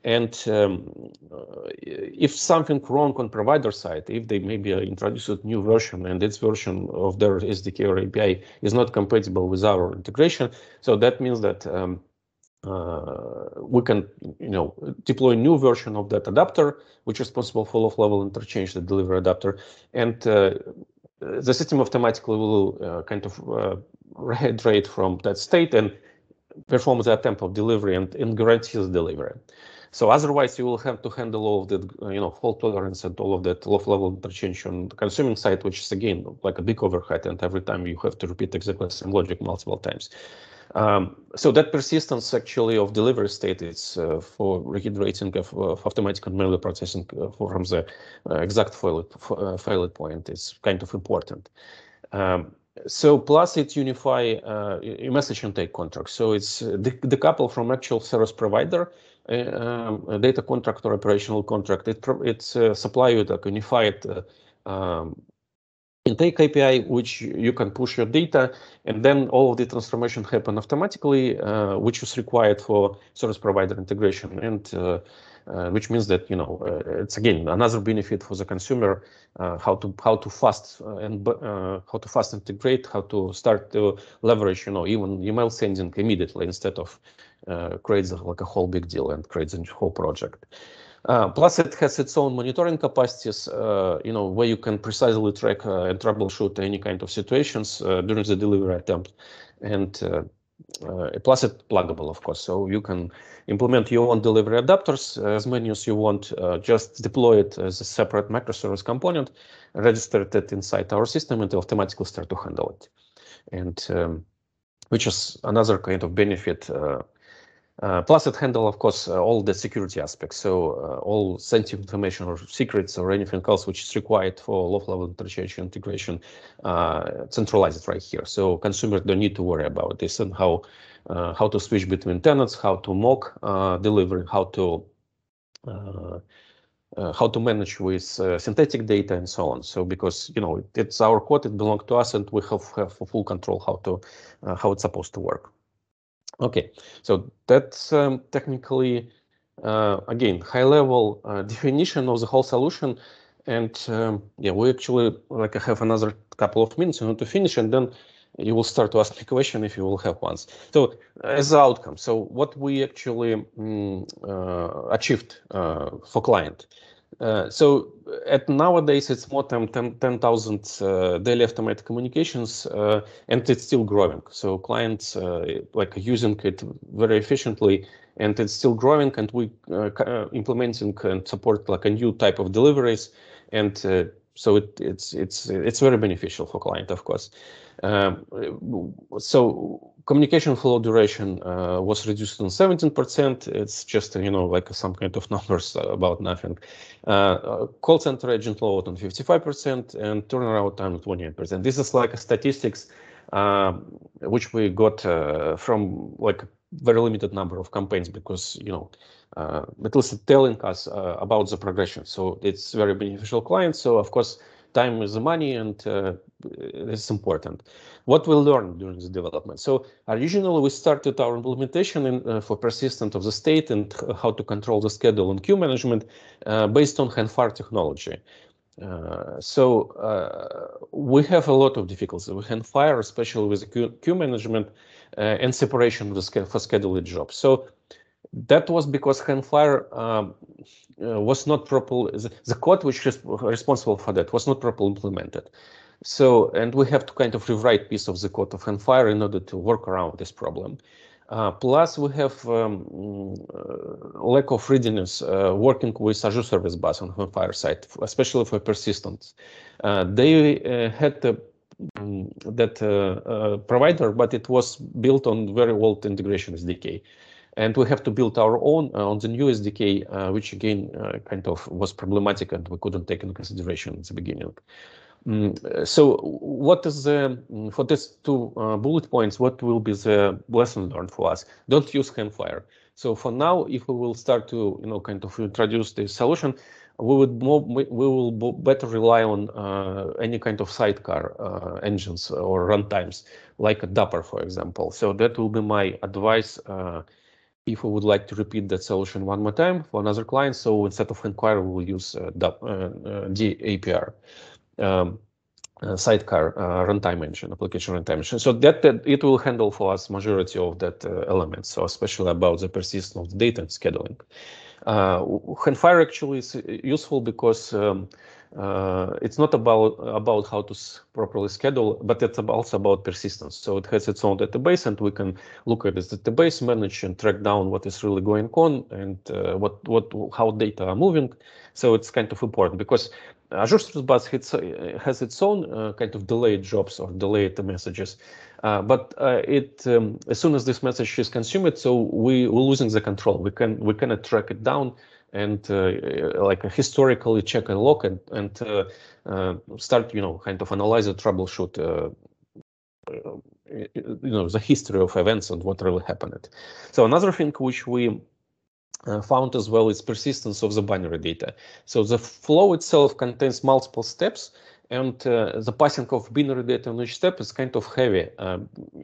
And um, uh, if something wrong on provider side, if they maybe introduce a new version and its version of their S D K or A P I is not compatible with our integration, so that means that um, uh, we can, you know, deploy a new version of that adapter, which is responsible for low-level interchange, the delivery adapter, and uh, the system automatically will uh, kind of uh, rehydrate from that state and perform the attempt of delivery and, and guarantees delivery. So otherwise, you will have to handle all of that, you know, fault tolerance and all of that low-level interchange on the consuming side, which is again like a big overhead, and every time you have to repeat exactly the same logic multiple times. Um, so that persistence actually of delivery state is uh, for rehydrating of, of automatic and manual processing uh, from the uh, exact failure, uh, failure point is kind of important. Um, So plus it unify uh, message intake contract. So it's uh, decouple from actual service provider, uh, um, a data contract or operational contract. It it's uh, supply you the unified uh, um, intake A P I, which you can push your data, and then all of the transformation happen automatically, uh, which is required for service provider integration, and uh, uh, which means that, you know, uh, it's again another benefit for the consumer, uh, how to how to fast uh, and uh, how to fast integrate, how to start to leverage, you know, even email sending immediately instead of uh, create like a whole big deal and create a whole project. Uh, plus, it has its own monitoring capacities, uh, you know, where you can precisely track uh, and troubleshoot any kind of situations uh, during the delivery attempt. And uh, uh, plus, it's pluggable, of course, so you can implement your own delivery adapters, uh, as many as you want, uh, just deploy it as a separate microservice component, register it inside our system, and automatically start to handle it. And um, which is another kind of benefit. Uh, Uh, plus, it handles, of course, uh, all the security aspects. So uh, all sensitive information or secrets or anything else which is required for low-level interchange integration, uh, centralized right here. So consumers don't need to worry about this and how uh, how to switch between tenants, how to mock uh, delivery, how to uh, uh, how to manage with uh, synthetic data and so on. So because, you know, it, it's our code, it belongs to us, and we have, have full control how to uh, how it's supposed to work. Okay, so that's um, technically, uh, again, high-level uh, definition of the whole solution. And um, yeah, we actually like have another couple of minutes in order to finish, and then you will start to ask me a question if you will have ones. So as the outcome, so what we actually um, uh, achieved uh, for client. Uh, so at nowadays it's more than ten thousand uh, daily automated communications, uh, and it's still growing. So clients uh, like using it very efficiently, and it's still growing. And we uh, uh, implementing and support like a new type of deliveries, and uh, so it, it's it's it's very beneficial for client, of course. Um, so communication flow duration uh, was reduced to seventeen percent. It's just, you know, like some kind of numbers about nothing. Uh, call center agent load on fifty-five percent and turnaround time twenty-eight percent. This is like a statistics uh, which we got uh, from like a very limited number of campaigns, because, you know, uh, at least telling us uh, about the progression. So it's very beneficial client. So of course, time is the money, and uh, it's important. What we learned during the development. So originally we started our implementation in, uh, for persistent of the state and how to control the schedule and queue management uh, based on HandFire technology. Uh, so uh, we have a lot of difficulties with HandFire, especially with the queue, queue management uh, and separation of the for scheduled jobs. So that was because HandFire um, uh, was not properly, the, the code which is responsible for that was not properly implemented. So, and we have to kind of rewrite piece of the code of HandFire in order to work around this problem. Uh, plus, we have um, uh, lack of readiness uh, working with Azure Service Bus on HandFire side, especially for persistence. Uh, they uh, had the, um, that uh, uh, provider, but it was built on very old integration S D K. And we have to build our own uh, on the new S D K, uh, which again uh, kind of was problematic, and we couldn't take into consideration at the beginning. Mm, so what is the, for these two uh, bullet points, what will be the lesson learned for us? Don't use HandFire. So for now, if we will start to, you know, kind of introduce this solution, we would more, we will better rely on uh, any kind of sidecar uh, engines or runtimes, like a Dapr, for example. So that will be my advice uh, if we would like to repeat that solution one more time for another client, so instead of inquiry, we will use uh, D, uh, uh, D A P R. Um, Uh, sidecar uh, runtime engine, application runtime engine. So that, that it will handle for us majority of that uh, elements. So especially about the persistence of the data and scheduling. Uh, Handfire actually is useful because um, uh, it's not about about how to properly schedule, but it's also about persistence. So it has its own database, and we can look at this database, manage and track down what is really going on and uh, what what how data are moving. So it's kind of important because Azure Service Bus hits, uh, has its own uh, kind of delayed jobs or delayed messages, uh, but uh, it um, as soon as this message is consumed, so we we're losing the control. We can we cannot track it down and uh, like historically check a log and and uh, uh, start you know kind of analyze and troubleshoot uh, you know the history of events and what really happened. So another thing which we Uh, found as well is persistence of the binary data. So the flow itself contains multiple steps, and uh, the passing of binary data on each step is kind of heavy, uh,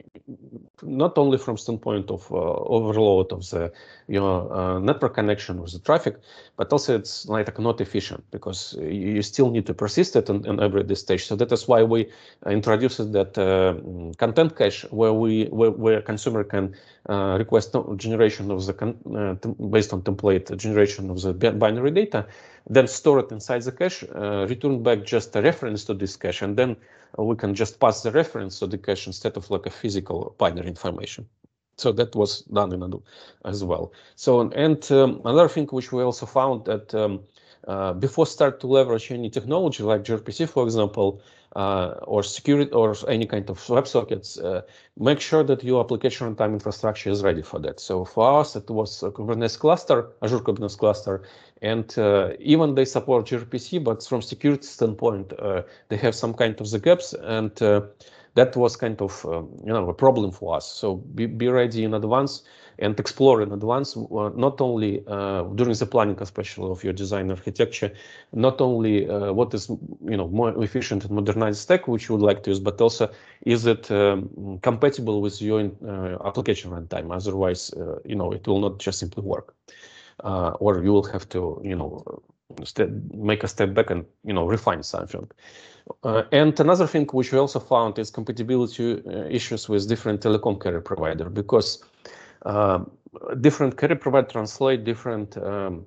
not only from standpoint of uh, overload of the you know uh, network connection with the traffic, but also it's like not efficient because you still need to persist it in, in every stage. So that is why we introduced that uh, content cache where we where, where consumer can uh, request generation of the con uh, based on template generation of the binary data, then store it inside the cache, uh, return back just a reference to this cache, and then we can just pass the reference to the cache instead of like a physical binary information. So that was done in Hadoop as well. So and um, another thing which we also found that um, uh, before start to leverage any technology like gRPC, for example, uh, or security or any kind of WebSockets, uh, make sure that your application runtime infrastructure is ready for that. So for us, it was a Kubernetes cluster, Azure Kubernetes cluster, and uh, even they support gRPC, but from security standpoint, uh, they have some kind of the gaps, and uh, that was kind of um, you know a problem for us. So be, be ready in advance and explore in advance, uh, not only uh, during the planning, especially of your design architecture, not only uh, what is you know more efficient and modernized stack which you would like to use, but also is it um, compatible with your uh, application runtime. Otherwise, uh, you know it will not just simply work, uh, or you will have to you know step, make a step back and you know refine something. Uh, and another thing which we also found is compatibility uh, issues with different telecom carrier provider, because uh, different carrier provider translate different um,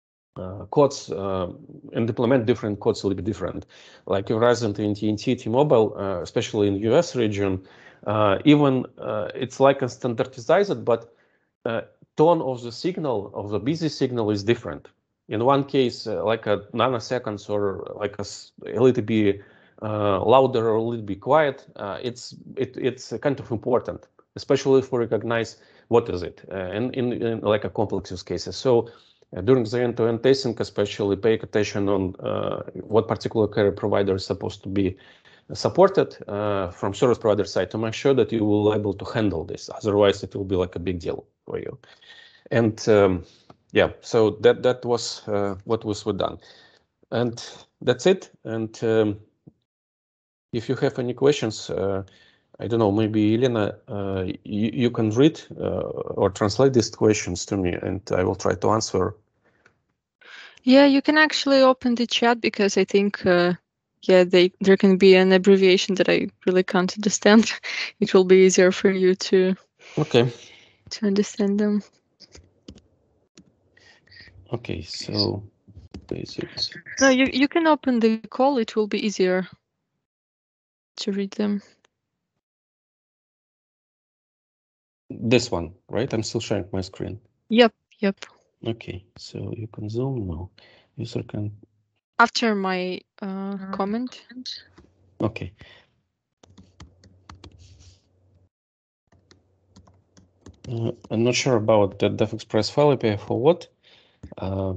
uh, codes uh, and implement different codes a little bit different. Like Verizon, A T and T, T-Mobile, uh, especially in the U S region, uh, even uh, it's like a standardized, but uh, tone of the signal, of the busy signal is different. In one case, uh, like a nanoseconds or like a, a little bit uh, louder or a little bit quiet, uh, it's it, it's kind of important, especially if we recognize what is it, uh, and in, in like a complex use cases. So uh, during the end-to-end testing, especially pay attention on uh, what particular carrier provider is supposed to be supported uh, from service provider side to make sure that you will be able to handle this. Otherwise, it will be like a big deal for you. And um, yeah, so that that was uh, what was done, and that's it. And um, if you have any questions, uh, I don't know, maybe Elena, uh, you, you can read uh, or translate these questions to me, and I will try to answer. Yeah, you can actually open the chat because I think, uh, yeah, they there can be an abbreviation that I really can't understand. It will be easier for you to okay to understand them. Okay, so basics. No, you you can open the call. It will be easier to read them. This one, right? I'm still sharing my screen. Yep, yep. Okay, so you can zoom now. User can. After my uh, comment. Okay. Uh, I'm not sure about the DevExpress file A P I for what. Uh,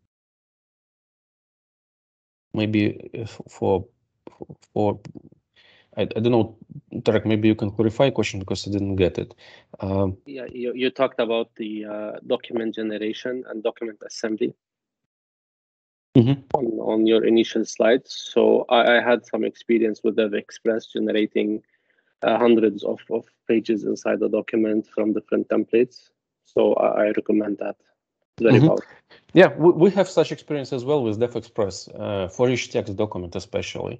maybe for for I, I don't know, Tarek, maybe you can clarify a question because I didn't get it. Um, yeah, you, you talked about the uh, document generation and document assembly mm-hmm. on, on your initial slides. So I, I had some experience with DevExpress generating uh, hundreds of, of pages inside the document from different templates. So I, I recommend that very Mm-hmm. well. Yeah, we, we have such experience as well with DevExpress uh, for each text document especially.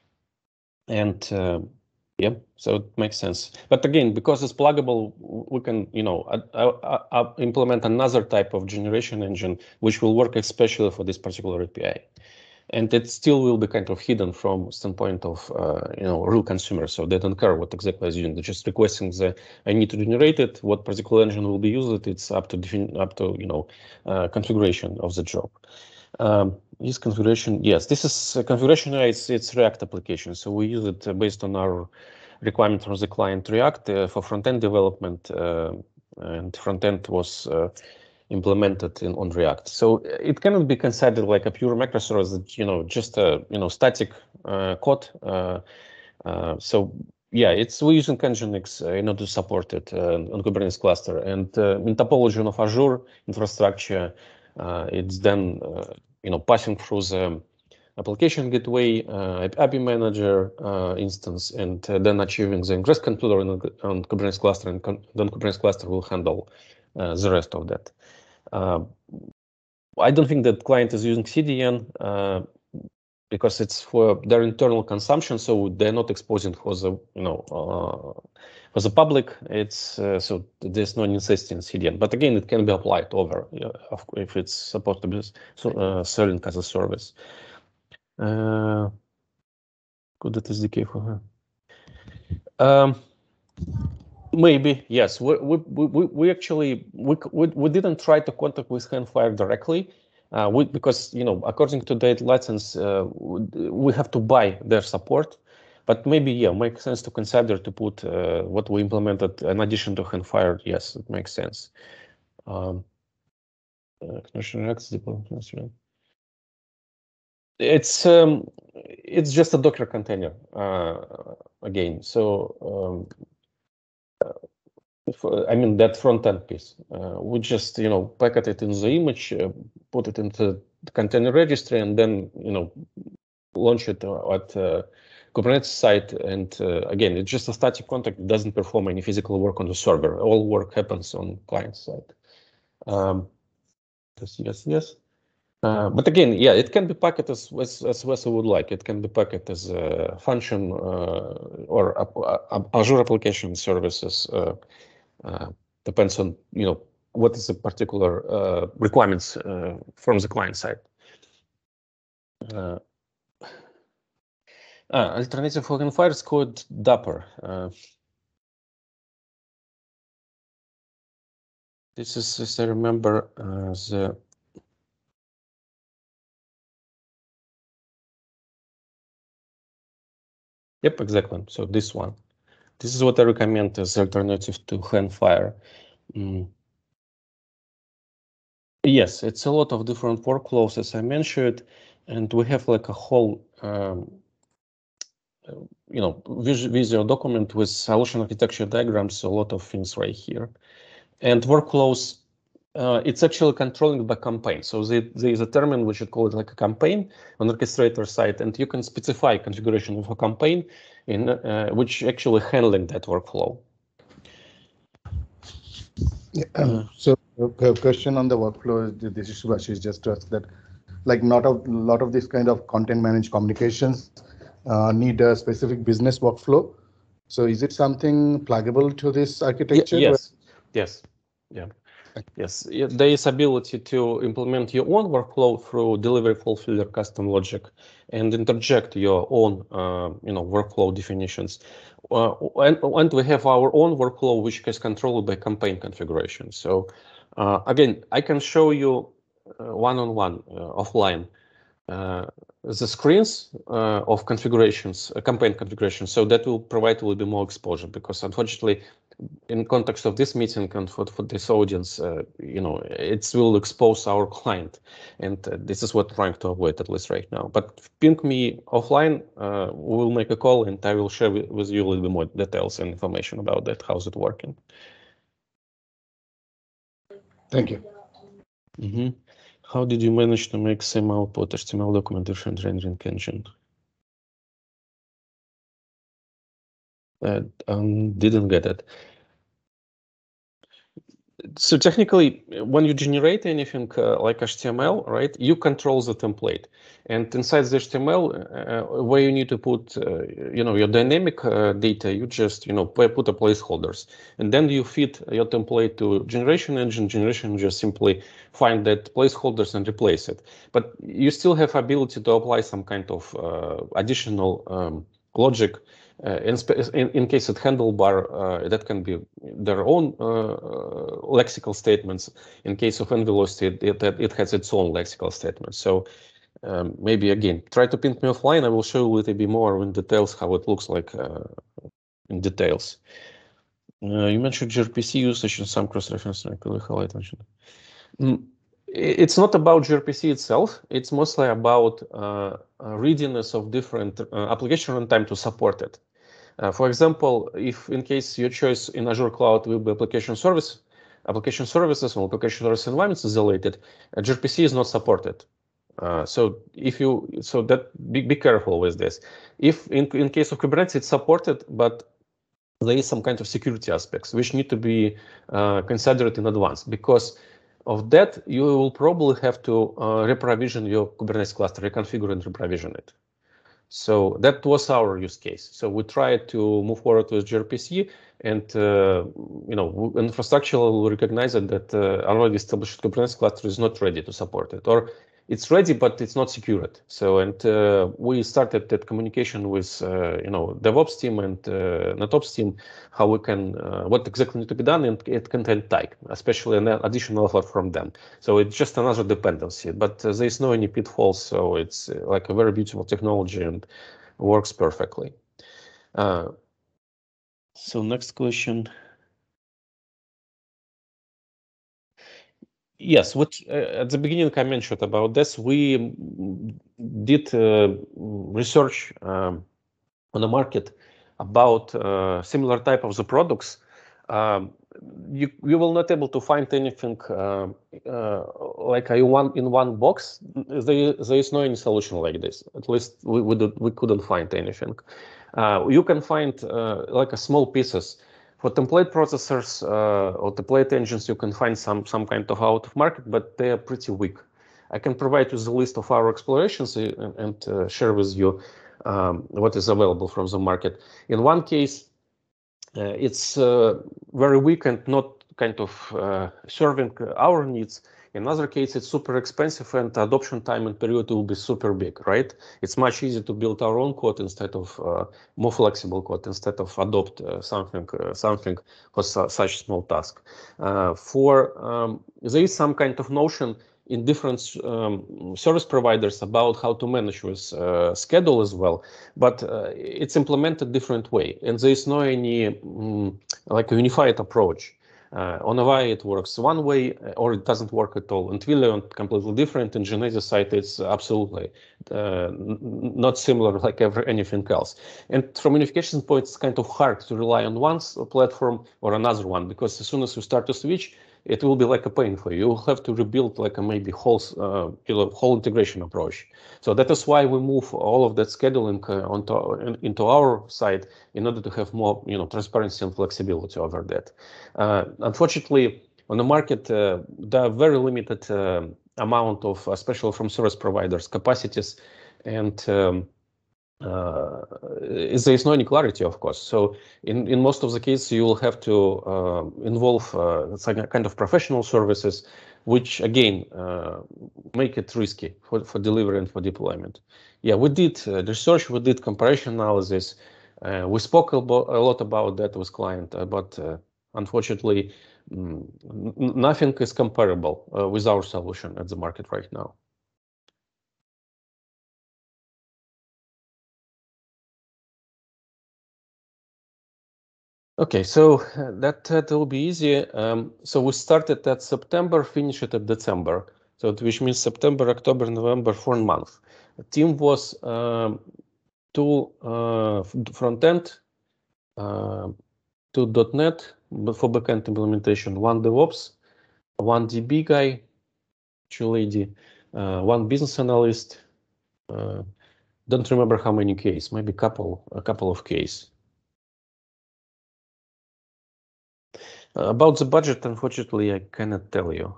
And uh, yeah, so it makes sense. But again, because it's pluggable, we can, you know, uh, uh, uh, implement another type of generation engine, which will work especially for this particular A P I. And it still will be kind of hidden from standpoint of, uh, you know, real consumers. So they don't care what exactly is doing. They're just requesting the, I need to generate it. What particular engine will be used? It's up to, up to you know, uh, configuration of the job. Um, this configuration, yes, this is uh, configuration. It's it's React application, so we use it uh, based on our requirement from the client React uh, for front-end development, uh, and front-end was uh, implemented in on React. So it cannot be considered like a pure microservice, that, you know, just a you know static uh, code. Uh, uh, so yeah, it's we're using Nginx uh, in order to support it uh, on Kubernetes cluster, and uh, in topology of Azure infrastructure. Uh, it's then uh, you know passing through the application gateway, uh, A P I manager uh, instance, and uh, then achieving the ingress controller on, on Kubernetes cluster, and con then Kubernetes cluster will handle uh, the rest of that. Uh, I don't think that client is using C D N uh, because it's for their internal consumption, so they're not exposing for the you know. Uh, For the public, it's uh, so there's no necessity in C D N. But again, it can be applied over uh, if it's supposed to be so, uh, selling as a service. Uh, could that S D K for her? Um, maybe yes. We we we, we actually we, we we didn't try to contact with Handfire directly. Uh, we, because you know according to that license, uh, we have to buy their support. But maybe, yeah, makes sense to consider to put uh, what we implemented in addition to Handfire. Yes, it makes sense. Um, uh, it's um, it's just a Docker container uh, again. So um, uh, if, uh, I mean that front end piece. Uh, we just you know packet it in the image, uh, put it into the container registry, and then you know launch it at uh, Kubernetes site. And uh, again, it's just a static contact. It doesn't perform any physical work on the server. All work happens on client side. Um, yes, yes, yes. Uh, but again, yeah, it can be packed as as, as Wes would like. It can be packed as a function uh, or a, a, a Azure application services. Uh, uh, depends on you know what is the particular uh, requirements uh, from the client side. Uh, Ah, alternative for Handfire is called Dapper. Uh, this is, as I remember, uh, the yep, exactly. So this one, this is what I recommend as alternative to Handfire. Mm. Yes, it's a lot of different workflows, as I mentioned, and we have like a whole, um, you know, vis visual document with solution architecture diagrams, a lot of things right here, and workflows. Uh, it's actually controlling by campaign. So there is a term in which you call it like a campaign on orchestrator side, and you can specify configuration of a campaign in uh, which actually handling that workflow. Yeah, um, so a question on the workflow, this is Subhash, just to ask that, like not a lot of this kind of content managed communications uh, need a specific business workflow. So is it something pluggable to this architecture? Y yes, yes, yeah. Yes, there is ability to implement your own workflow through delivery fulfiller custom logic and interject your own, uh, you know, workflow definitions. Uh, and, and we have our own workflow, which is controlled by campaign configuration. So uh, again, I can show you uh, one-on-one uh, offline uh, the screens uh, of configurations, uh, campaign configurations. So that will provide a little bit more exposure, because unfortunately, in context of this meeting and for, for this audience, uh, you know, it will expose our client. And uh, this is what we're trying to avoid, at least right now. But ping me offline, uh, we'll make a call and I will share with, with you a little bit more details and information about that, how's it working. Thank you. Mm-hmm. How did you manage to make same output H T M L documentation rendering engine? Uh, um, didn't get it. so technically, when you generate anything uh, like H T M L, right, you control the template, and inside the H T M L, uh, where you need to put, uh, you know, your dynamic uh, data, you just, you know, put a placeholders, and then you feed your template to generation engine. Generation just simply find that placeholders and replace it. But you still have ability to apply some kind of uh, additional um, logic. Uh, in, in, in case of handlebar, uh, that can be their own uh, lexical statements. In case of nVelocity, it, it, it has its own lexical statements. So um, maybe again, try to ping me offline. I will show you a little bit more in details how it looks like uh, in details. Uh, you mentioned gRPC usage and some cross-reference. Mm. It's not about gRPC itself. It's mostly about uh, readiness of different uh, application runtime to support it. Uh, for example, if in case your choice in Azure Cloud will be application service, application services or application service environments isolated, uh, gRPC is not supported. Uh, so if you, so that be, be careful with this. If in, in case of Kubernetes, it's supported, but there is some kind of security aspects which need to be uh, considered in advance. Because of that, you will probably have to uh, reprovision your Kubernetes cluster, reconfigure and reprovision it. So that was our use case. So we tried to move forward with gRPC, and uh, you know, infrastructure will recognize it that uh, already established Kubernetes cluster is not ready to support it, or it's ready but it's not secured. So and uh, we started that communication with uh, you know, DevOps team and uh, NetOps team, how we can uh, what exactly need to be done, and it content type, especially an additional offer from them. So it's just another dependency, but uh, there is no any pitfalls. So it's uh, like a very beautiful technology and works perfectly. Uh, so next question. Yes, what uh, at the beginning I mentioned about this, we did uh, research um, on the market about uh, similar type of the products. Um, you you will not able to find anything uh, uh, like a one in one box. There there is no any solution like this. At least we we, did, we couldn't find anything. Uh, you can find uh, like a small pieces. For template processors uh, or template engines, you can find some some kind of out of market, but they are pretty weak. I can provide you the list of our explorations and, and uh, share with you um, what is available from the market. In one case, uh, it's uh, very weak and not kind of uh, serving our needs. In other case, it's super expensive and adoption time and period will be super big, right? It's much easier to build our own code instead of uh, more flexible code instead of adopt uh, something uh, something for su such small task. Uh, for um, there is some kind of notion in different um, service providers about how to manage with uh, schedule as well, but uh, it's implemented different way, and there is no any um, like a unified approach. Uh, on Avaya it works one way, or it doesn't work at all. In Twilio, completely different. In Genesis side, it's absolutely uh, not similar like ever anything else. And from unification point, it's kind of hard to rely on one platform or another one, because as soon as you start to switch, it will be like a pain for you. You'll have to rebuild like a maybe whole, uh, you know, whole integration approach. So that is why we move all of that scheduling uh, onto in, into our side in order to have more, you know, transparency and flexibility over that. Uh, unfortunately, on the market, uh, there are very limited uh, amount of, especially from service providers, capacities, and um, uh, there is no any clarity, of course. So in, in most of the cases, you will have to uh, involve uh, some kind of professional services, which again uh, make it risky for, for delivery and for deployment. Yeah, we did uh, research, we did comparison analysis. Uh, we spoke a, a lot about that with client, uh, but uh, unfortunately, mm, nothing is comparable uh, with our solution at the market right now. Okay, so that, that will be easy. Um, so we started at September, finished at December. So which means September, October, November, four months. The team was um, two uh, front end, uh, two dot net for backend implementation, one DevOps, one D B guy, two lady, uh, one business analyst. Uh, don't remember how many Ks, maybe couple, a couple of Ks. Uh, about the budget, unfortunately, I cannot tell you.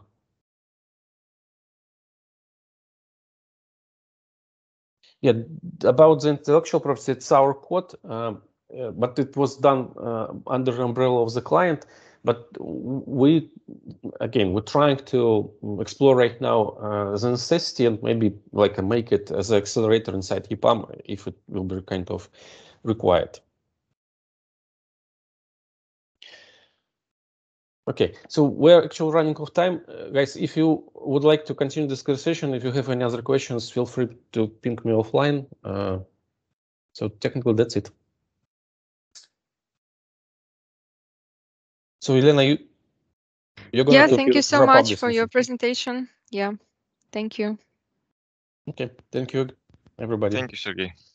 Yeah, about the intellectual property, it's our code, uh, uh, but it was done uh, under the umbrella of the client. But we, again, we're trying to explore right now uh, the necessity and maybe like uh, make it as an accelerator inside EPAM if it will be kind of required. Okay, so we're actually running out of time. Uh, guys, if you would like to continue this conversation, if you have any other questions, feel free to ping me offline. Uh, so technically, that's it. So Elena, you, you're going yeah, to thank you so wrap up much this for your meeting. presentation. Yeah, thank you. Okay, thank you, everybody. Thank you, Sergey.